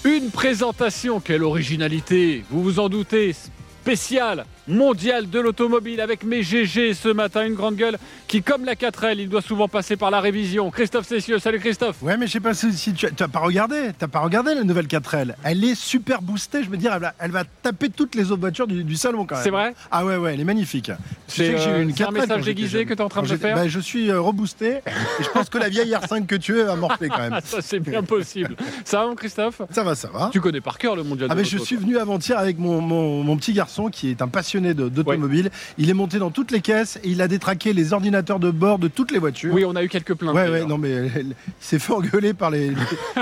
Une présentation, quelle originalité, vous vous en doutez, spéciale, mondiale de l'automobile avec mes GG ce matin, une grande gueule qui, comme la 4L, il doit souvent passer par la révision. Christophe Cessieux, salut Christophe. Ouais, mais je sais pas si tu n'as pas regardé. T'as pas regardé la nouvelle 4L. Elle est super boostée, je veux dire, elle va taper toutes les autres voitures du salon quand même. C'est vrai? Ah ouais, elle est magnifique. C'est un message déguisé que tu es en train de faire? Je suis reboosté et je pense que la vieille R5 que tu es va morfler quand même. Ça c'est bien possible. Ça va mon Christophe? Ça va. Tu connais par cœur le mondial de l'auto. Je suis venu avant-hier avec mon petit garçon qui est un passionné d'automobile. Ouais. Il est monté dans toutes les caisses et il a détraqué les ordinateurs de bord de toutes les voitures. Oui, on a eu quelques plaintes. Ouais, non mais il s'est fait engueuler par les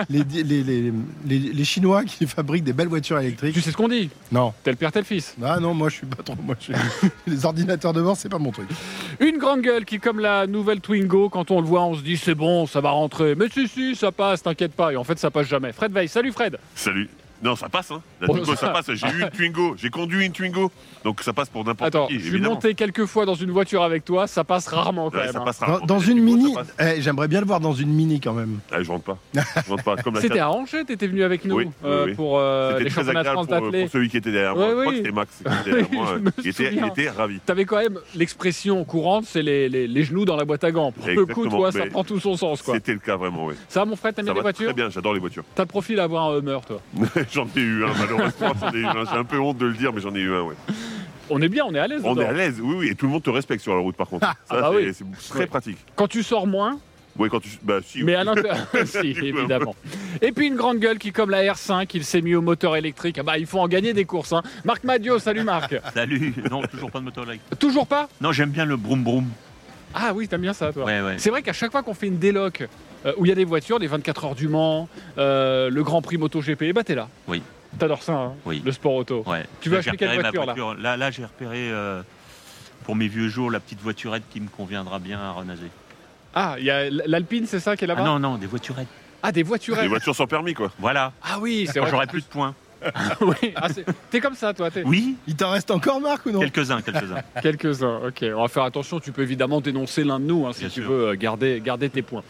Chinois qui fabriquent des belles voitures électriques. Tu sais ce qu'on dit? Non. Tel père, tel fils. Ah non, moi je suis pas trop. Les ordinateurs de bord, c'est pas mon truc. Une grande gueule qui, comme la nouvelle Twingo, quand on le voit, on se dit c'est bon, ça va rentrer. Mais si, ça passe, t'inquiète pas. Et en fait, ça passe jamais. Fred Veil, salut Fred. Salut. Non, ça passe, hein. La Twingo, ça passe. J'ai eu une Twingo, j'ai conduit une Twingo, donc ça passe pour n'importe qui. Attends, je suis monté quelques fois dans une voiture avec toi, ça passe rarement quand même. Ça passe rarement. Dans une Mini, j'aimerais bien le voir dans une Mini quand même. Je rentre pas. Comme c'était à Angers, t'étais venu avec nous pour les championnats de France d'athlètes. Pour celui qui était derrière moi. Je crois que c'était Max qui était derrière moi. Il était ravi. T'avais quand même l'expression courante, c'est les genoux dans la boîte à gants. Pour le coup, toi, ça prend tout son sens, quoi. C'était le cas vraiment, oui. Ça va, mon frère, t'aimes bien les voitures? Très bien, j'adore les voitures. T'as le profil à avoir un Hummer, toi? J'en ai eu un, malheureusement. J'ai un peu honte de le dire, mais j'en ai eu un, ouais. On est bien, on est à l'aise. On est à l'aise, oui, et tout le monde te respecte sur la route, par contre. C'est très pratique. Quand tu sors moins. Oui, quand tu. Si. Mais à l'intérieur, si, évidemment. Et puis une grande gueule qui, comme la R5, il s'est mis au moteur électrique. Il faut en gagner des courses. Hein. Marc Madio, salut Marc. Salut. Non, toujours pas de moteur électrique. Toujours pas? Non, j'aime bien le broum broum. Ah oui, t'aimes bien ça, toi. Ouais. C'est vrai qu'à chaque fois qu'on fait une déloc où il y a des voitures, les 24 heures du Mans, le Grand Prix MotoGP, t'es là. Oui. T'adores ça, hein, oui. Le sport auto. Ouais. Tu veux acheter quelle voiture là? Là, j'ai repéré pour mes vieux jours la petite voiturette qui me conviendra bien à renager. Ah, il y a l'Alpine, c'est ça qui est là-bas? Non, des voiturettes. Ah, des voiturettes. Des voitures sans permis, quoi. Voilà. Ah oui, c'est vrai. J'aurai plus de points. Oui. T'es comme ça, toi. Oui. Il t'en reste encore, Marc, ou non? Quelques-uns. Quelques-uns, ok. On va faire attention, tu peux évidemment dénoncer l'un de nous si tu veux garder tes points.